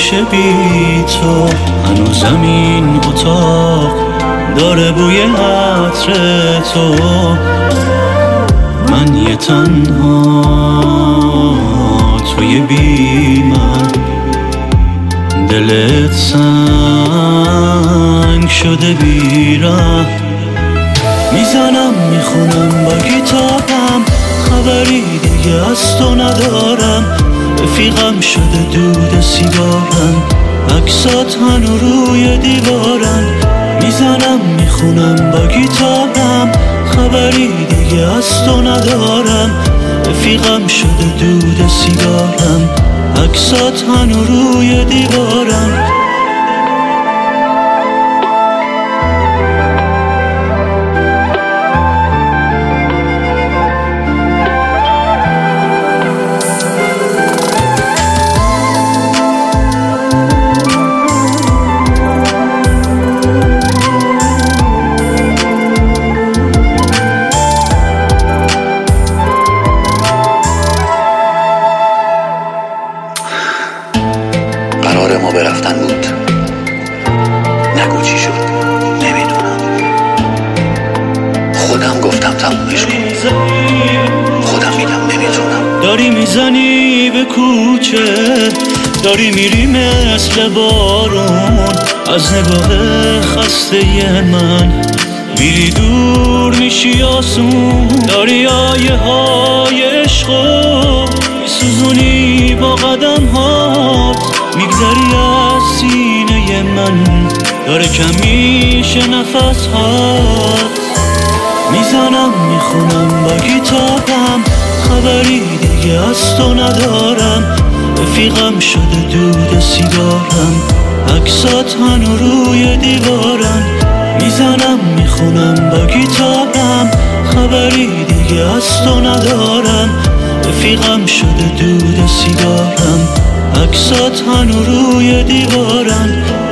میشه بی تو. هنوز زمین اتاق داره بوی عطر تو. من یه تنها توی بی من، دلت سنگ شده بیره. میزنم میخونم با کتابم، خبری دیگه از تو ندارم. رفیقم شده دود سیگارم، عکسات هنو روی دیوارن. میزنم میخونم با کتابم، خبری دیگه از تو ندارم. رفیقم شده دود سیگارم، عکسات هنو روی دیوارن. قرار ما برفتن بود، نگو چی شد نمیدونم. خودم گفتم تمومش کن، خودم میگم نمیتونم. داری میزنی به کوچه، داری میری مثل بارون از نگاه خسته من. میری دور میشی آسون، داری آیه های عشقو میسوزونی با قدم هات. میگذری از سینه من، داره کم میشه نفس هات. میزنم میخونم با کتابم، خبری دیگه از تو ندارم. رفیقم شده دود سیگارم، عکسات هنو روی دیوارن. میزنم میخونم با کتابم، خبری دیگه از تو ندارم. رفیقم شده دود سیگارم، عکسات هنو روی دیوارن.